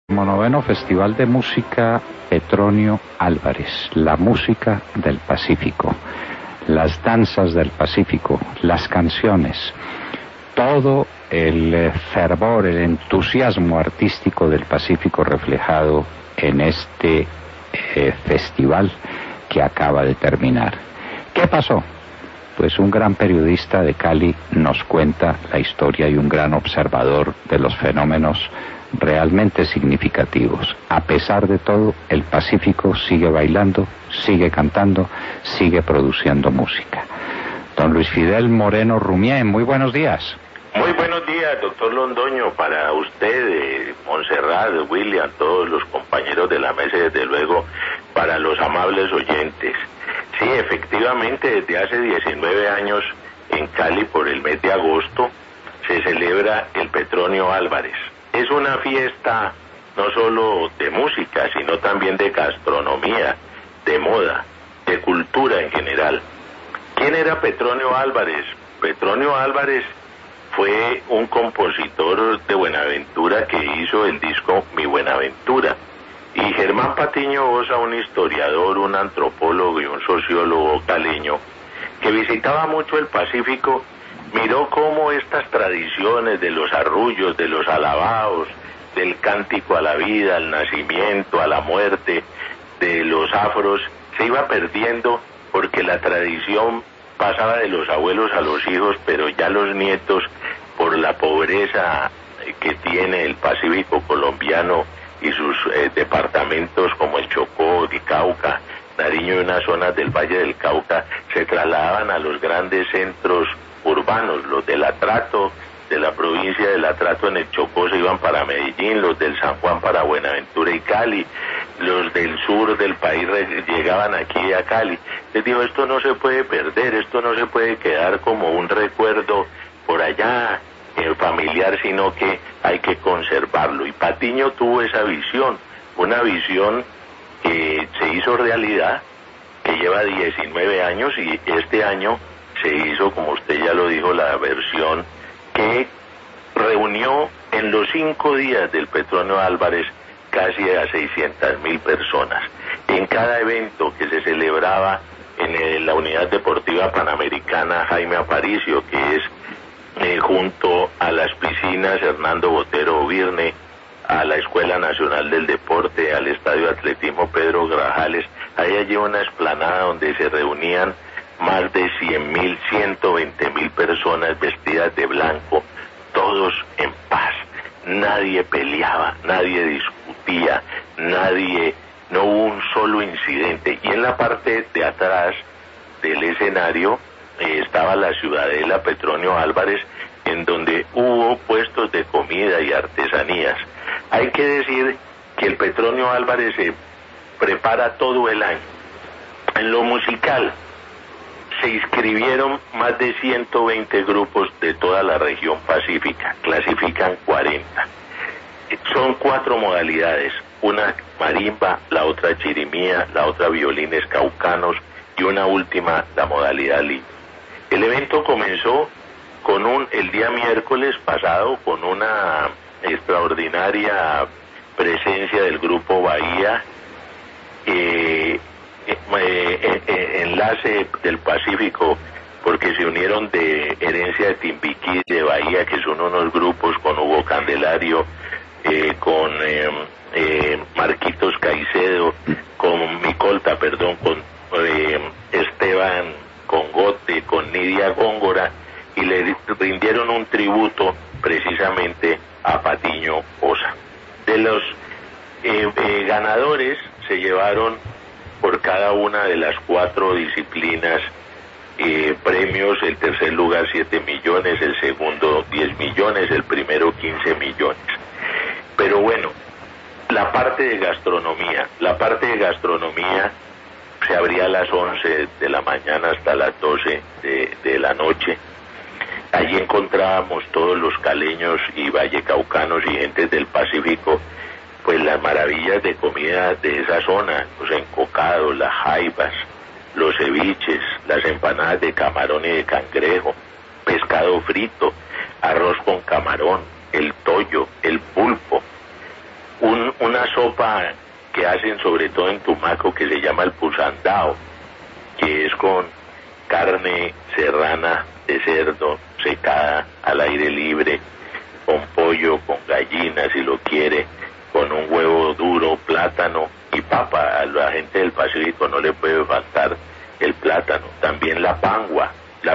Noveno Festival de Música Petronio Álvarez, la música del Pacífico, las danzas del Pacífico, las canciones, todo el fervor, el entusiasmo artístico del Pacífico reflejado en este festival que acaba de terminar. ¿Qué pasó? Pues un gran periodista de Cali nos cuenta la historia y un gran observador de los fenómenos realmente significativos. A pesar de todo, el Pacífico sigue bailando, sigue cantando, sigue produciendo música. Don Luis Fidel Moreno Rumien, muy buenos días. Muy buenos días, doctor Londoño, para usted, Montserrat, William, todos los compañeros de la mesa y desde luego para los amables oyentes. Sí, efectivamente, desde hace 19 años en Cali, por el mes de agosto, se celebra el Petronio Álvarez. Es una fiesta no solo de música, sino también de gastronomía, de moda, de cultura en general. ¿Quién era Petronio Álvarez? Petronio Álvarez fue un compositor de Buenaventura que hizo el disco Mi Buenaventura. Y Germán Patiño Osa, un historiador, un antropólogo y un sociólogo caleño, que visitaba mucho el Pacífico, miró cómo estas tradiciones de los arrullos, de los alabaos, del cántico a la vida, al nacimiento, a la muerte, de los afros, se iba perdiendo porque la tradición pasaba de los abuelos a los hijos, pero ya los nietos, por la pobreza que tiene el Pacífico colombiano y sus departamentos como el Chocó, el Cauca, Nariño y unas zonas del Valle del Cauca, se trasladaban a los grandes centros urbanos. Los del Atrato, de la provincia del Atrato en el Chocó, se iban para Medellín, los del San Juan para Buenaventura y Cali, los del sur del país llegaban aquí a Cali. Les digo, esto no se puede perder, esto no se puede quedar como un recuerdo por allá familiar, sino que hay que conservarlo. Y Patiño tuvo esa visión, una visión que se hizo realidad, que lleva 19 años, y este año se hizo, como usted ya lo dijo, la versión que reunió en los 5 días del Petronio Álvarez casi a 600.000 personas. En cada evento que se celebraba en la Unidad Deportiva Panamericana Jaime Aparicio, que es junto a las piscinas Hernando Botero Virne, a la Escuela Nacional del Deporte, al Estadio de Atletismo Pedro Grajales, ahí hay una explanada donde se reunían más de 100.000, 120.000 personas vestidas de blanco, todos en paz. Nadie peleaba, nadie discutía, no hubo un solo incidente. Y en la parte de atrás del escenario estaba la ciudadela Petronio Álvarez, en donde hubo puestos de comida y artesanías. Hay que decir que el Petronio Álvarez se prepara todo el año. En lo musical se inscribieron más de 120 grupos de toda la región pacífica, clasifican 40. Son 4 modalidades, una marimba, la otra chirimía, la otra violines caucanos y una última, la modalidad libre. El evento comenzó el día miércoles pasado con una extraordinaria presencia del grupo Bahía, enlace del Pacífico, porque se unieron de Herencia de Timbiquí, de Bahía, que son unos grupos con Hugo Candelario, con Marquitos Caicedo, con Micolta, con Esteban Congote, con Nidia Góngora, y le rindieron un tributo precisamente a Patiño Osa. De los ganadores se llevaron por cada una de las 4 disciplinas premios: el tercer lugar 7 millones, el segundo 10 millones, el primero 15 millones. Pero bueno, la parte de gastronomía se abría a las 11 de la mañana hasta las 12 de la noche. Allí encontrábamos todos los caleños y vallecaucanos y gentes del Pacífico, pues las maravillas de comida de esa zona, los encocados, las jaivas, los ceviches, las empanadas de camarón y de cangrejo, pescado frito, arroz con camarón, el toyo, el pulpo, un una sopa que hacen sobre todo en Tumaco que se llama el pusandao, que es con carne serrana de cerdo secada al aire libre, con pollo, con gallina si lo quiere, con un huevo duro, plátano y papa. A la gente del Pacífico no le puede faltar el plátano. También la piangua,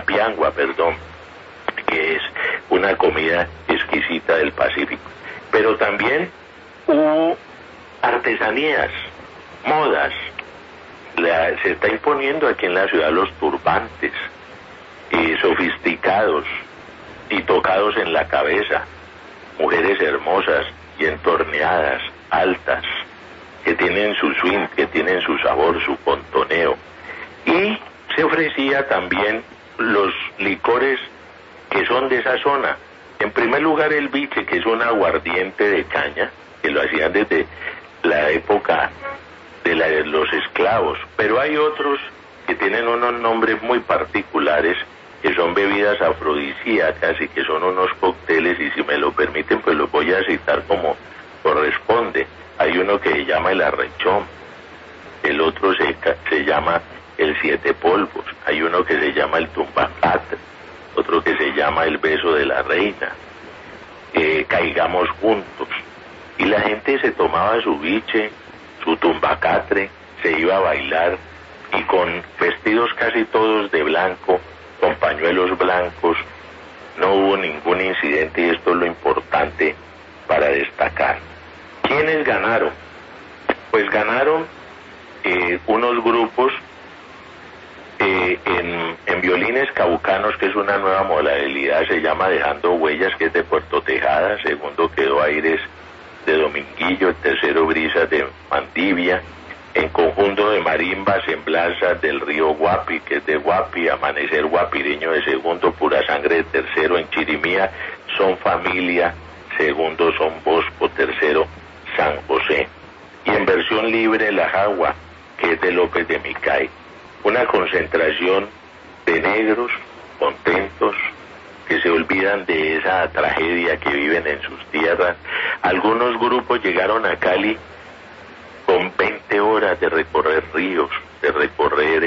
que es una comida exquisita del Pacífico. Pero también hubo artesanías, modas. Se está imponiendo aquí en la ciudad los turbantes, sofisticados y tocados en la cabeza, mujeres hermosas y entorneadas, altas, que tienen su swing, que tienen su sabor, su contoneo. Y se ofrecía también los licores que son de esa zona. En primer lugar el biche, que es un aguardiente de caña, que lo hacían desde la época de los esclavos, pero hay otros que tienen unos nombres muy particulares, que son bebidas afrodisíacas y que son unos cócteles, y si me lo permiten pues los voy a citar como corresponde. Hay uno que se llama el arrechón, el otro se llama el siete polvos, hay uno que se llama el tumbacatre, otro que se llama el beso de la reina, caigamos juntos, y la gente se tomaba su biche, su tumbacatre, se iba a bailar, y con vestidos casi todos de blanco, con pañuelos blancos. No hubo ningún incidente, y esto es lo importante para destacar. ¿Quiénes ganaron? Pues ganaron unos grupos en violines caucanos, que es una nueva modalidad, se llama Dejando Huellas, que es de Puerto Tejada. Segundo quedó Aires de Dominguillo, el tercero Brisas de Mandivia. En conjunto de marimbas, Semblanzas del río Guapi, que es de Guapi, Amanecer Guapireño de segundo, Pura Sangre de tercero. En Chirimía, Son Familia, segundo Son Bosco, tercero San José. Y en versión libre, La Jagua, que es de López de Micay. Una concentración de negros contentos, que se olvidan de esa tragedia que viven en sus tierras. Algunos grupos llegaron a Cali con 20 horas de recorrer ríos, de recorrer,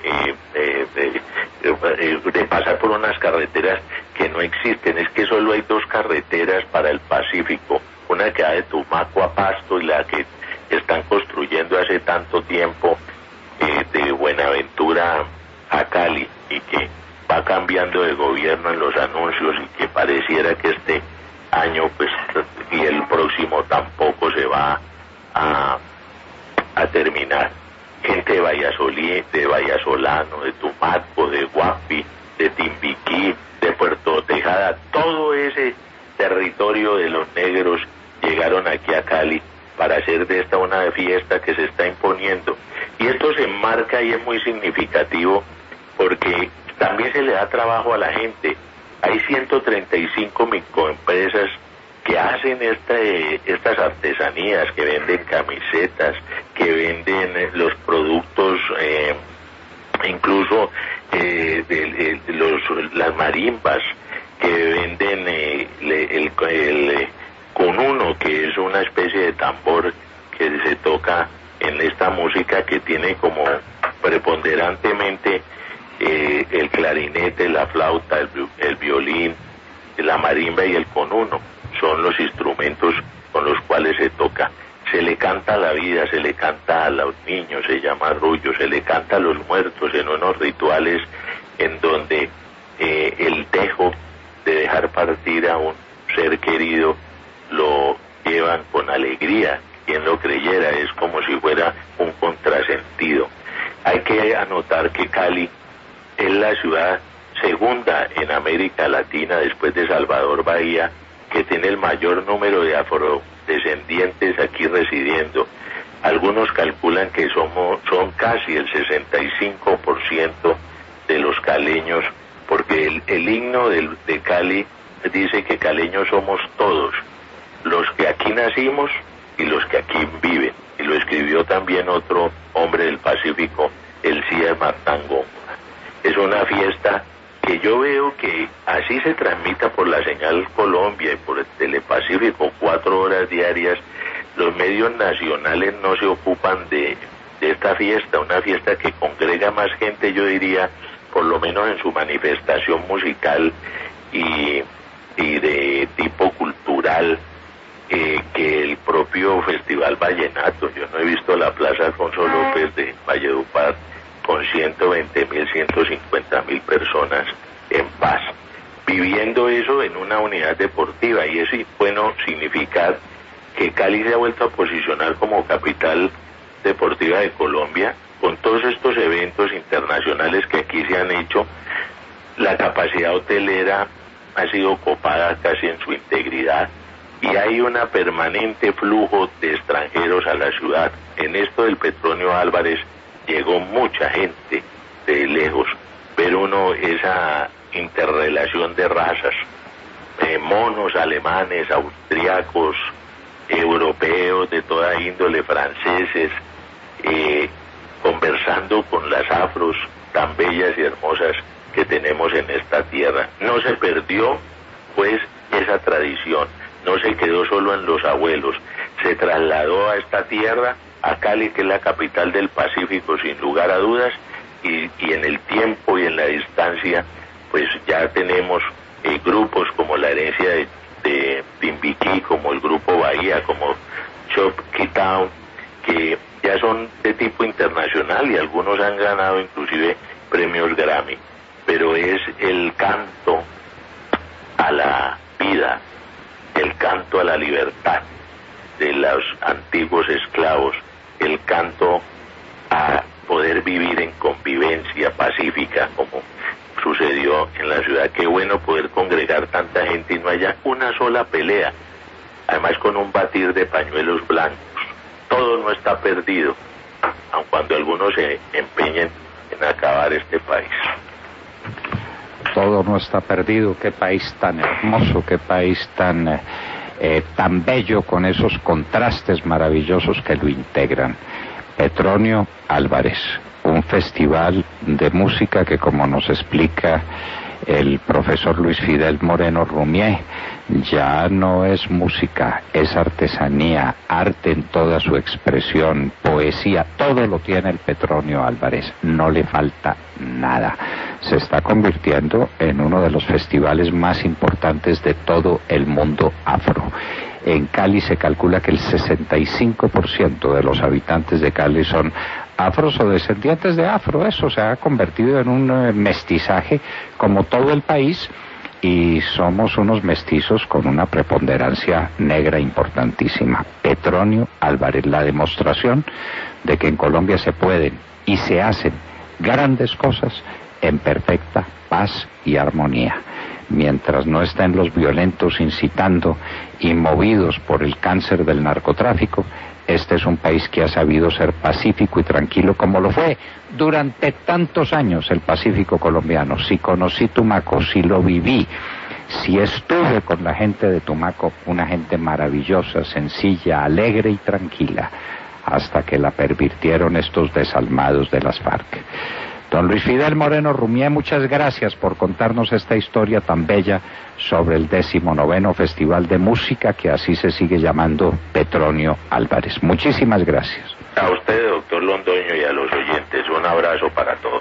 de pasar por unas carreteras que no existen. Es que solo hay dos carreteras para el Pacífico, una que va de Tumaco a Pasto y la que están construyendo hace tanto tiempo de Buenaventura a Cali, y que va cambiando de gobierno en los anuncios, y que pareciera que este año pues y el próximo tampoco se va a terminar. Gente de Vallasolí, de Vallasolano, de Tumaco, de Guapi, de Timbiquí, de Puerto Tejada, todo ese territorio de los negros llegaron aquí a Cali para hacer de esta una fiesta que se está imponiendo. Y esto se enmarca y es muy significativo porque también se le da trabajo a la gente. Hay 135 microempresas que hacen estas artesanías, que venden camisetas, que venden los productos, incluso las marimbas, que venden el conuno, que es una especie de tambor que se toca en esta música, que tiene como preponderantemente el clarinete, la flauta, el violín, la marimba y el conuno. Son los instrumentos con los cuales se toca. Se le canta a la vida, se le canta a los niños, se llama arrullo, se le canta a los muertos en unos rituales en donde el dejo de dejar partir a un ser querido lo llevan con alegría. Quien lo creyera, es como si fuera un contrasentido. Hay que anotar que Cali es la ciudad segunda en América Latina, después de Salvador Bahía, que tiene el mayor número de afrodescendientes aquí residiendo. Algunos calculan que son casi el 65% de los caleños, porque el himno de Cali dice que caleños somos todos, los que aquí nacimos y los que aquí viven. Y lo escribió también otro hombre del Pacífico, el Cía Martango. Es una fiesta que yo veo que así se transmita por la señal Colombia y por el Telepacífico 4 horas diarias, los medios nacionales no se ocupan de esta fiesta, una fiesta que congrega más gente, yo diría, por lo menos en su manifestación musical y de tipo cultural, que el propio Festival Vallenato. Yo no he visto la Plaza Alfonso López de Valledupar con 120.000, 150.000 personas en paz, viviendo eso en una unidad deportiva, y es bueno significar que Cali se ha vuelto a posicionar como capital deportiva de Colombia. Con todos estos eventos internacionales que aquí se han hecho, la capacidad hotelera ha sido copada casi en su integridad y hay una permanente flujo de extranjeros a la ciudad. En esto del Petronio Álvarez llegó mucha gente de lejos, ver uno esa interrelación de razas, monos alemanes, austriacos, europeos de toda índole, franceses, conversando con las afros tan bellas y hermosas que tenemos en esta tierra. No se perdió pues esa tradición, no se quedó solo en los abuelos, se trasladó a esta tierra, a Cali, que es la capital del Pacífico sin lugar a dudas, y en el tiempo y en la distancia pues ya tenemos grupos como la herencia de Timbiquí, como el grupo Bahía, como Chopkey Town, que ya son de tipo internacional y algunos han ganado inclusive premios Grammy, pero es el canto a la vida, el canto a la libertad de los antiguos esclavos, el canto a poder vivir en convivencia pacífica como sucedió en la ciudad. Qué bueno poder congregar tanta gente y no haya una sola pelea, además con un batir de pañuelos blancos. Todo no está perdido, aun cuando algunos se empeñen en acabar este país. Todo no está perdido. Qué país tan hermoso, qué país tan bello, con esos contrastes maravillosos que lo integran. Petronio Álvarez, un festival de música que, como nos explica el profesor Luis Fidel Moreno Rumié, ya no es música, es artesanía, arte en toda su expresión, poesía, todo lo tiene el Petronio Álvarez, no le falta nada. Se está convirtiendo en uno de los festivales más importantes de todo el mundo afro. En Cali se calcula que el 65% de los habitantes de Cali son afros o descendientes de afro. Eso se ha convertido en un mestizaje como todo el país, y somos unos mestizos con una preponderancia negra importantísima. Petronio Álvarez, la demostración de que en Colombia se pueden y se hacen grandes cosas en perfecta paz y armonía. Mientras no estén los violentos incitando y movidos por el cáncer del narcotráfico, este es un país que ha sabido ser pacífico y tranquilo, como lo fue durante tantos años el Pacífico colombiano. Si conocí Tumaco, si lo viví, si estuve con la gente de Tumaco, una gente maravillosa, sencilla, alegre y tranquila, hasta que la pervirtieron estos desalmados de las FARC. Don Luis Fidel Moreno Rumié, muchas gracias por contarnos esta historia tan bella sobre el 19º Festival de Música, que así se sigue llamando Petronio Álvarez. Muchísimas gracias. A usted, doctor Londoño, y a los oyentes, un abrazo para todos.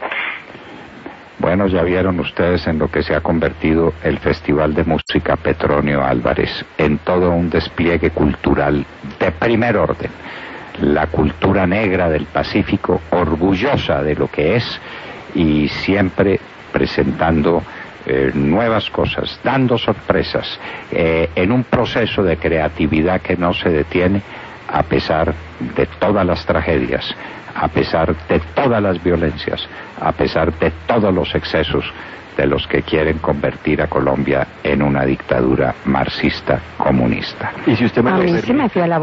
Bueno, ya vieron ustedes en lo que se ha convertido el Festival de Música Petronio Álvarez, en todo un despliegue cultural de primer orden. La cultura negra del Pacífico, orgullosa de lo que es y siempre presentando nuevas cosas, dando sorpresas, en un proceso de creatividad que no se detiene a pesar de todas las tragedias, a pesar de todas las violencias, a pesar de todos los excesos de los que quieren convertir a Colombia en una dictadura marxista comunista. Y si usted me lo permite,